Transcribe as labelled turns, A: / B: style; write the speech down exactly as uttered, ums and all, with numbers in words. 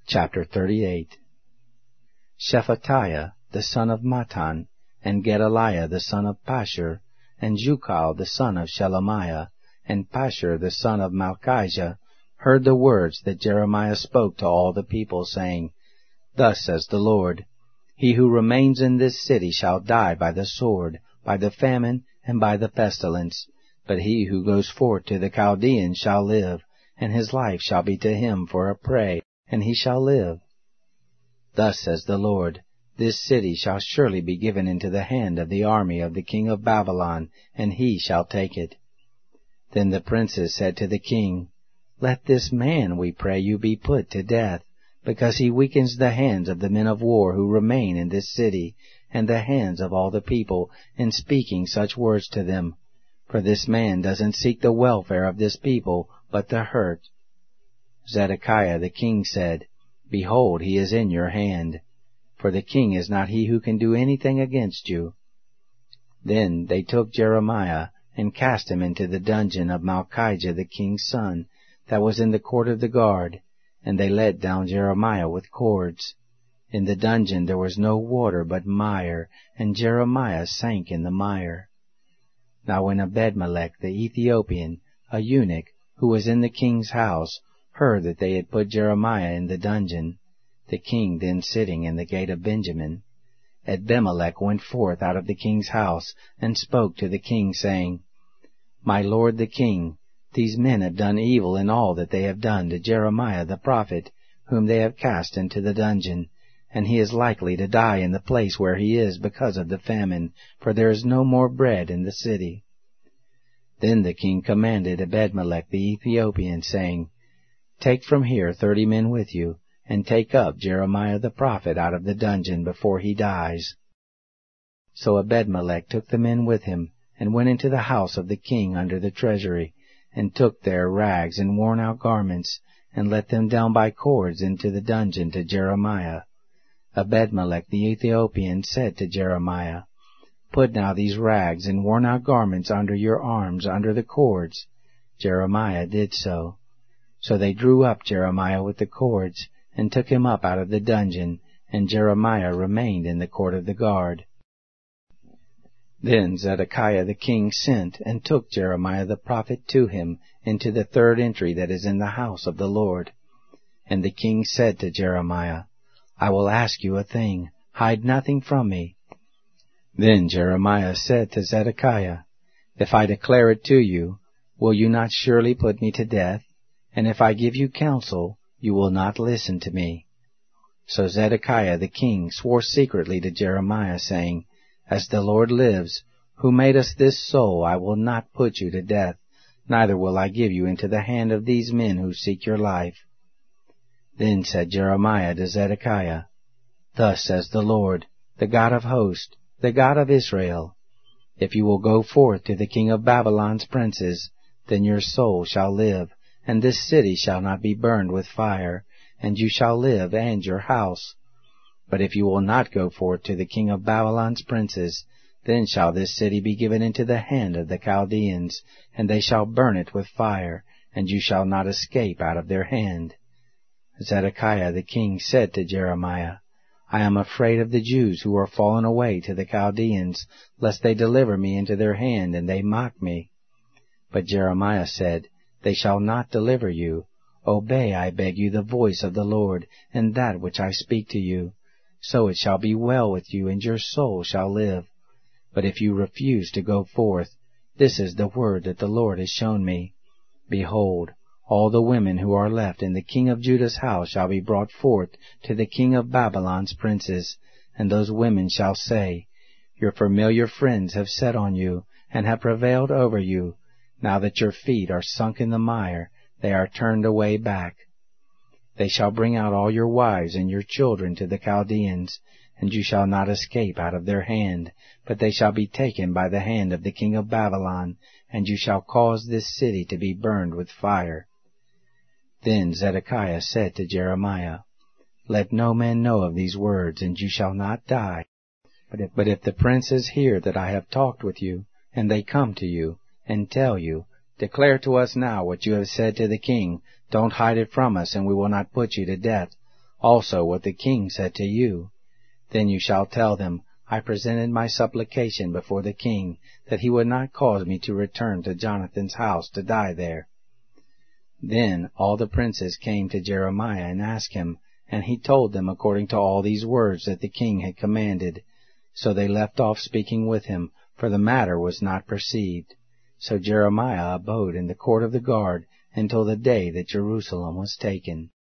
A: Chapter thirty-eight. Shephatiah the son of Mattan, and Gedaliah the son of Pashur, and Jucal the son of Shelemiah, and Pashur the son of Malchijah, heard the words that Jeremiah spoke to all the people, saying, Thus says the Lord, He who remains in this city shall die by the sword, by the famine, and by the pestilence. But he who goes forth to the Chaldeans shall live, and his life shall be to him for a prey, and he shall live. Thus says the Lord, This city shall surely be given into the hand of the army of the king of Babylon, and he shall take it. Then the princes said to the king, Let this man, we pray you, be put to death, because he weakens the hands of the men of war who remain in this city, and the hands of all the people, in speaking such words to them. For this man doesn't seek the welfare of this people, but the hurt. Zedekiah the king said, Behold, he is in your hand, for the king is not he who can do anything against you. Then they took Jeremiah, and cast him into the dungeon of Malchijah the king's son, that was in the court of the guard, and they let down Jeremiah with cords. In the dungeon there was no water but mire, and Jeremiah sank in the mire. Now when Ebedmelech the Ethiopian, a eunuch, who was in the king's house, heard that they had put Jeremiah in the dungeon, the king then sitting in the gate of Benjamin, Ebedmelech went forth out of the king's house, and spoke to the king, saying, My lord the king, these men have done evil in all that they have done to Jeremiah the prophet, whom they have cast into the dungeon, and he is likely to die in the place where he is because of the famine, for there is no more bread in the city. Then the king commanded Ebedmelech the Ethiopian, saying, Take from here thirty men with you, and take up Jeremiah the prophet out of the dungeon before he dies. So Ebedmelech took the men with him, and went into the house of the king under the treasury, and took there rags and worn-out garments, and let them down by cords into the dungeon to Jeremiah. Ebedmelech the Ethiopian said to Jeremiah, Put now these rags and worn-out garments under your arms, under the cords. Jeremiah did so. So they drew up Jeremiah with the cords, and took him up out of the dungeon, and Jeremiah remained in the court of the guard. Then Zedekiah the king sent, and took Jeremiah the prophet to him into the third entry that is in the house of the Lord. And the king said to Jeremiah, I will ask you a thing, hide nothing from me. Then Jeremiah said to Zedekiah, If I declare it to you, will you not surely put me to death? And if I give you counsel, you will not listen to me. So Zedekiah the king swore secretly to Jeremiah, saying, As the Lord lives, who made us this so, I will not put you to death, neither will I give you into the hand of these men who seek your life. Then said Jeremiah to Zedekiah, Thus says the Lord, the God of hosts, the God of Israel, If you will go forth to the king of Babylon's princes, then your soul shall live, and this city shall not be burned with fire, and you shall live and your house. But if you will not go forth to the king of Babylon's princes, then shall this city be given into the hand of the Chaldeans, and they shall burn it with fire, and you shall not escape out of their hand. Zedekiah the king said to Jeremiah, I am afraid of the Jews who are fallen away to the Chaldeans, lest they deliver me into their hand, and they mock me. But Jeremiah said, They shall not deliver you. Obey, I beg you, the voice of the Lord, and that which I speak to you. So it shall be well with you, and your soul shall live. But if you refuse to go forth, this is the word that the Lord has shown me. Behold, all the women who are left in the king of Judah's house shall be brought forth to the king of Babylon's princes, and those women shall say, Your familiar friends have set on you, and have prevailed over you. Now that your feet are sunk in the mire, they are turned away back. They shall bring out all your wives and your children to the Chaldeans, and you shall not escape out of their hand, but they shall be taken by the hand of the king of Babylon, and you shall cause this city to be burned with fire. Then Zedekiah said to Jeremiah, Let no man know of these words, and you shall not die. But if, but if the princes hear that I have talked with you, and they come to you, and tell you, Declare to us now what you have said to the king. Don't hide it from us, and we will not put you to death. also what the king said to you. Then you shall tell them, I presented my supplication before the king, that he would not cause me to return to Jonathan's house to die there. Then all the princes came to Jeremiah and asked him, and he told them according to all these words that the king had commanded. So they left off speaking with him, for the matter was not perceived. So Jeremiah abode in the court of the guard until the day that Jerusalem was taken.